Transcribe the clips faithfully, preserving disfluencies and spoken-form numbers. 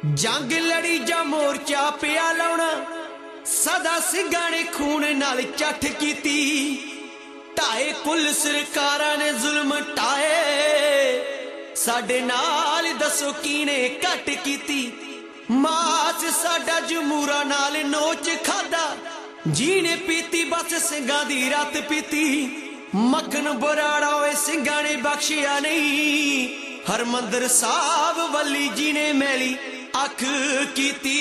जंग लड़ी जा मोर्चा पिया लाउणा सदा सिंघां ने खून नाल चट कीती। ढाए कुल सरकारां ने जुल्म ढाए साडे नाल दसो कीने घट कीती। मास साडा जमूरा नाल नोच खादा जीने पीती बस सिंघां दी रत पीती। मक्खन बराड़ा होए सिंघां ने बख्शिया नहीं। हरमंदर साहब वली जी ने मैली अख कीती।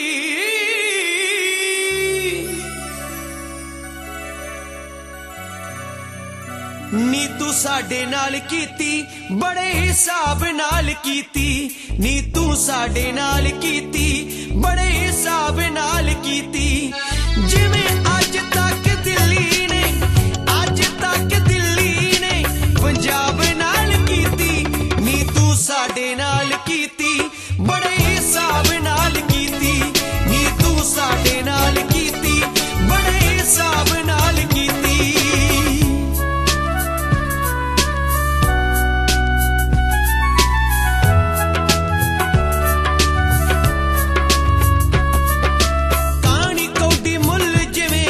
नी तू साडे नाल कीती बड़े हिसाब नाल कीती। नी तू साडे नाल कीती बड़े हिसाब नाल कीती। जिवें अज तक दिल्ली ने अज तक दिल्ली ने पंजाब नाल कीती। नी तू साडे नाल कीती बड़े हिसाब नाल कीती। नी तू साडे नाल कीती बड़े हिसाब नाल कीती। कहानी कौडी मुल जिवें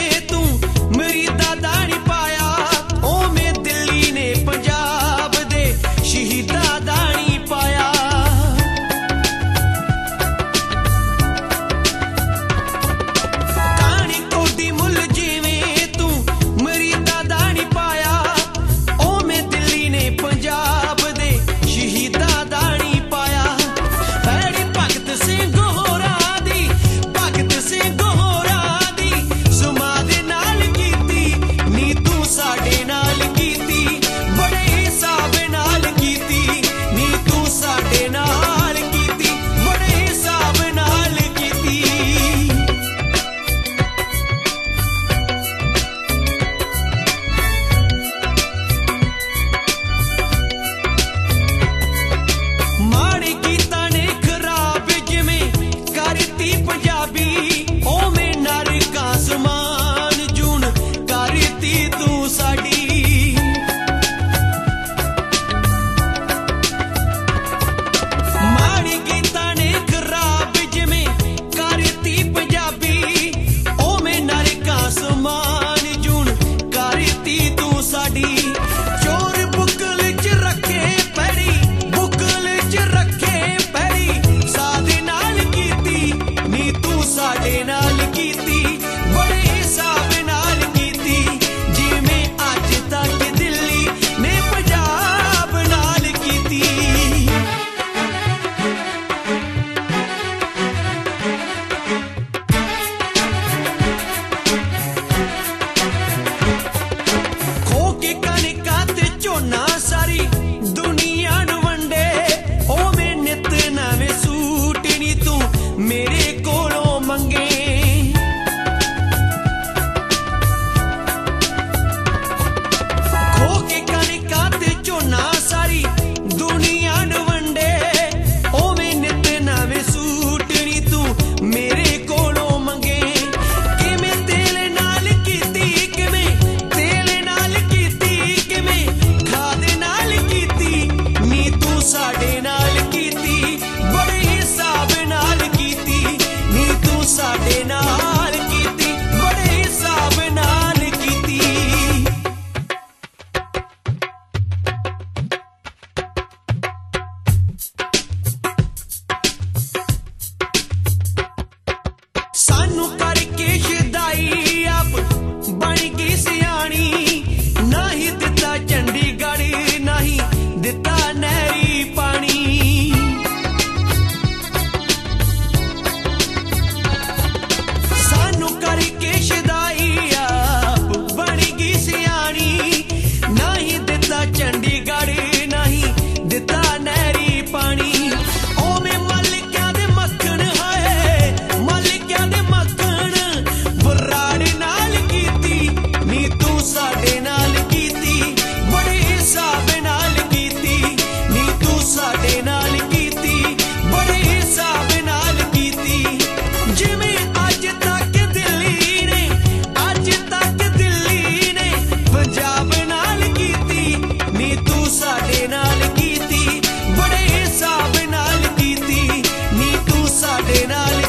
ਸਾਡੇ ਨਾਲ